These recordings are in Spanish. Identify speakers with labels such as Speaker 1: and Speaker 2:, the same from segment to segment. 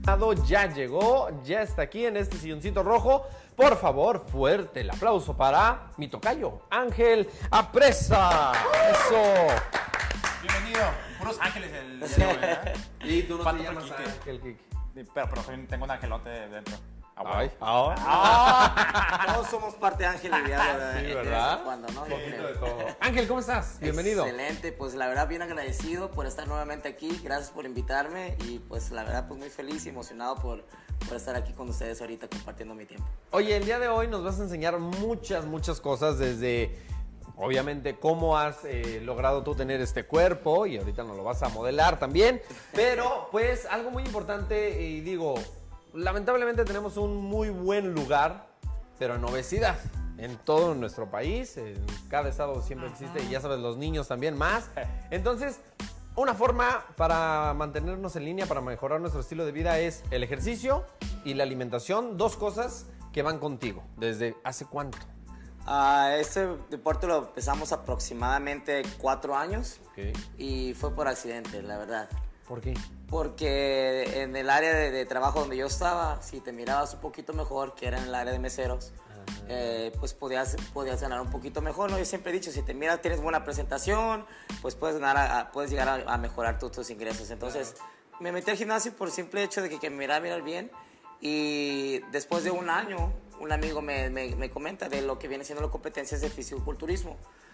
Speaker 1: Ya llegó, ya está aquí en este silloncito rojo. Por favor, fuerte el aplauso para mi tocayo, Ángel Apresa. Eso.
Speaker 2: Bienvenido. Puros ángeles el día de hoy, ¿verdad?
Speaker 1: Y tú no te
Speaker 2: Pato
Speaker 1: llamas
Speaker 2: Quique.
Speaker 1: Ángel Quique.
Speaker 2: Pero tengo un angelote dentro.
Speaker 1: Ay.
Speaker 3: Todos somos parte de Ángel y Diablo, ¿verdad?
Speaker 1: Sí,
Speaker 3: De
Speaker 1: ¿verdad?
Speaker 3: vez en cuando, ¿no?
Speaker 1: Un
Speaker 3: Yo
Speaker 1: poquito
Speaker 3: creo.
Speaker 1: de todo. Ángel, ¿cómo estás? Bienvenido.
Speaker 3: Excelente, pues la verdad bien agradecido por estar nuevamente aquí, gracias por invitarme y pues la verdad pues muy feliz y emocionado por estar aquí con ustedes ahorita compartiendo mi tiempo.
Speaker 1: Oye, el día de hoy nos vas a enseñar muchas cosas desde, obviamente, cómo has logrado tú tener este cuerpo y ahorita nos lo vas a modelar también, pero pues algo muy importante y digo, lamentablemente tenemos un muy buen lugar, pero en obesidad. En todo nuestro país, en cada estado siempre existe, y ya sabes, los niños también más. Entonces, una forma para mantenernos en línea, para mejorar nuestro estilo de vida es el ejercicio y la alimentación, dos cosas que van contigo. ¿Desde hace cuánto?
Speaker 3: Este deporte lo empezamos aproximadamente 4 años
Speaker 1: Okay.
Speaker 3: y fue por accidente, la verdad.
Speaker 1: ¿Por qué?
Speaker 3: Porque en el área de trabajo donde yo estaba, si te mirabas un poquito mejor, que era en el área de meseros, pues podías ganar un poquito mejor, ¿no? Yo siempre he dicho, si te miras, tienes buena presentación, pues puedes llegar a mejorar tus ingresos. Entonces, me metí al gimnasio por el simple hecho de que me mirar bien, y después de un año, un amigo me comenta de lo que viene siendo las competencias de fisiculturismo.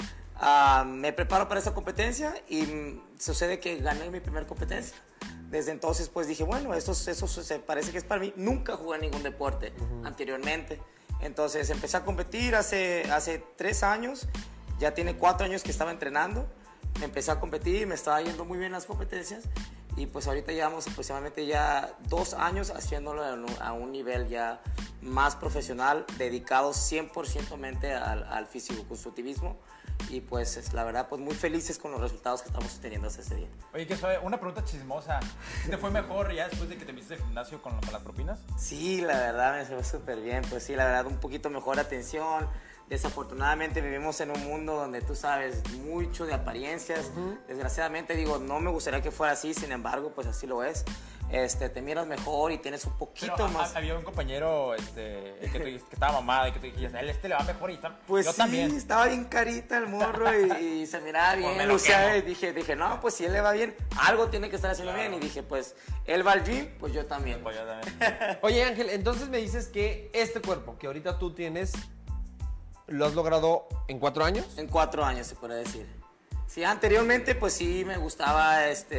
Speaker 3: Me preparo para esa competencia y sucede que gané mi primera competencia. Desde entonces pues dije, bueno, eso se parece que es para mí. Nunca jugué ningún deporte anteriormente. Entonces empecé a competir hace 3 años. Ya tiene 4 años que estaba entrenando. Empecé a competir, me estaba yendo muy bien las competencias. Y pues ahorita llevamos aproximadamente ya 2 años haciéndolo a un nivel ya más profesional, dedicado 100% al fisicoculturismo. Y pues la verdad, pues muy felices con los resultados que estamos teniendo hasta este día.
Speaker 2: Oye, que suave, una pregunta chismosa. ¿Te fue mejor ya después de que te metiste al gimnasio con las propinas?
Speaker 3: Sí, la verdad me fue súper bien. Pues sí, la verdad, un poquito mejor atención. Desafortunadamente vivimos en un mundo donde tú sabes mucho de apariencias. Desgraciadamente digo, no me gustaría que fuera así, sin embargo, pues así lo es. Te miras mejor y tienes un poquito
Speaker 2: Pero,
Speaker 3: más.
Speaker 2: había un compañero que estaba mamado y que te dijiste, a él le va mejor y está.
Speaker 3: Pues
Speaker 2: yo
Speaker 3: sí,
Speaker 2: también.
Speaker 3: estaba bien carita el morro y se miraba
Speaker 2: Pues me
Speaker 3: bien.
Speaker 2: lo
Speaker 3: O sea,
Speaker 2: quemo.
Speaker 3: dije, no, pues si él le va bien, algo tiene que estar haciendo
Speaker 2: Claro.
Speaker 3: bien. Y dije, pues él va al gym, pues yo también.
Speaker 2: Pues yo también.
Speaker 1: Oye, Ángel, entonces me dices que este cuerpo que ahorita tú tienes, ¿lo has logrado en 4 años?
Speaker 3: En 4 años se puede decir. Sí, anteriormente pues sí me gustaba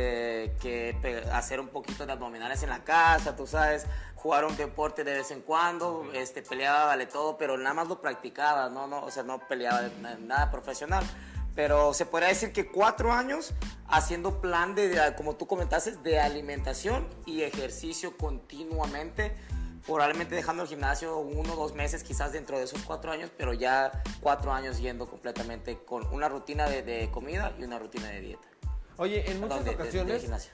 Speaker 3: hacer un poquito de abdominales en la casa, tú sabes, jugar un deporte de vez en cuando, peleaba, vale todo, pero nada más lo practicaba, o sea, no peleaba nada profesional. Pero se podría decir que 4 años haciendo plan como tú comentaste, de alimentación y ejercicio continuamente. Probablemente dejando el gimnasio 1 o 2 meses quizás dentro de esos 4 años, pero ya 4 años yendo completamente con una rutina de comida y una rutina de dieta.
Speaker 1: Oye, en muchas ocasiones,
Speaker 3: gimnasio.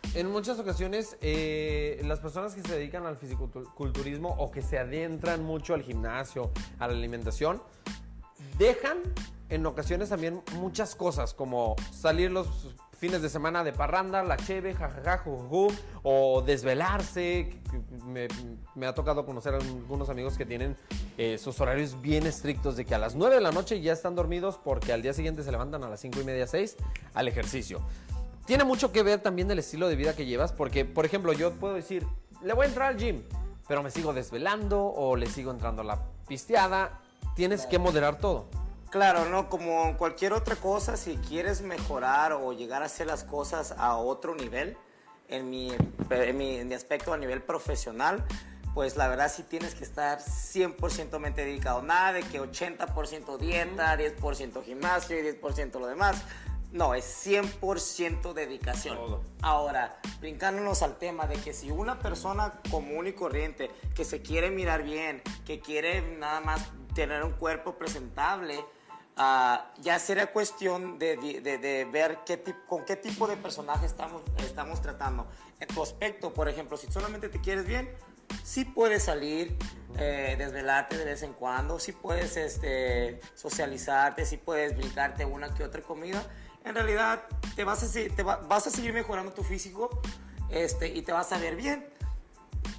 Speaker 1: las personas que se dedican al fisiculturismo o que se adentran mucho al gimnasio, a la alimentación, dejan en ocasiones también muchas cosas, como salir los fines de semana de parranda, la cheve, jajaja, jujuju, o desvelarse. Me ha tocado conocer a algunos amigos que tienen sus horarios bien estrictos, de que a las 9 de la noche ya están dormidos porque al día siguiente se levantan a las 5:30, 6 al ejercicio. Tiene mucho que ver también del estilo de vida que llevas, porque, por ejemplo, yo puedo decir, le voy a entrar al gym, pero me sigo desvelando o le sigo entrando a la pisteada. Tienes que moderar todo.
Speaker 3: Claro, no, como cualquier otra cosa, si quieres mejorar o llegar a hacer las cosas a otro nivel, en mi aspecto a nivel profesional, pues la verdad sí tienes que estar 100% dedicado. Nada de que 80% dieta, 10% gimnasio y 10% lo demás. No, es 100% dedicación.
Speaker 2: Todo.
Speaker 3: Ahora, brincándonos al tema de que si una persona común y corriente que se quiere mirar bien, que quiere nada más tener un cuerpo presentable, ya sería cuestión de ver con qué tipo de personaje estamos tratando. En tu aspecto, por ejemplo, si solamente te quieres bien, sí puedes salir, desvelarte de vez en cuando, sí puedes socializarte, sí puedes brincarte una que otra comida. En realidad vas a seguir mejorando tu físico y te vas a ver bien.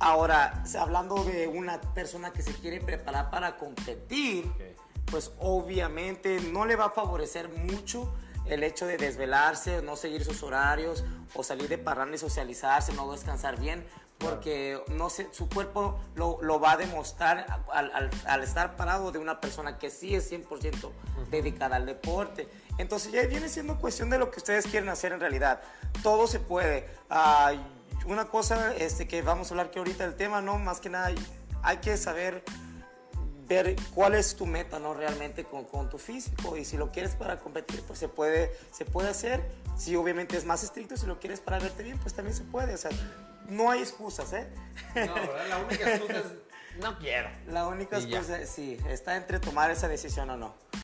Speaker 3: Ahora, hablando de una persona que se quiere preparar para competir, pues obviamente no le va a favorecer mucho el hecho de desvelarse, no seguir sus horarios o salir de parranda y socializarse, no descansar bien, porque no sé, su cuerpo lo va a demostrar al estar parado de una persona que sí es 100% dedicada al deporte. Entonces ya viene siendo cuestión de lo que ustedes quieren hacer en realidad. Todo se puede. Una cosa que vamos a hablar que ahorita del tema, ¿no? Más que nada hay que saber ver cuál es tu meta, ¿no? Realmente con tu físico, y si lo quieres para competir, pues se puede hacer. Si obviamente es más estricto, si lo quieres para verte bien, pues también se puede. O sea, no hay excusas, ¿eh?
Speaker 1: No, ¿verdad? La única excusa es no quiero.
Speaker 3: La única excusa, sí, está entre tomar esa decisión o no.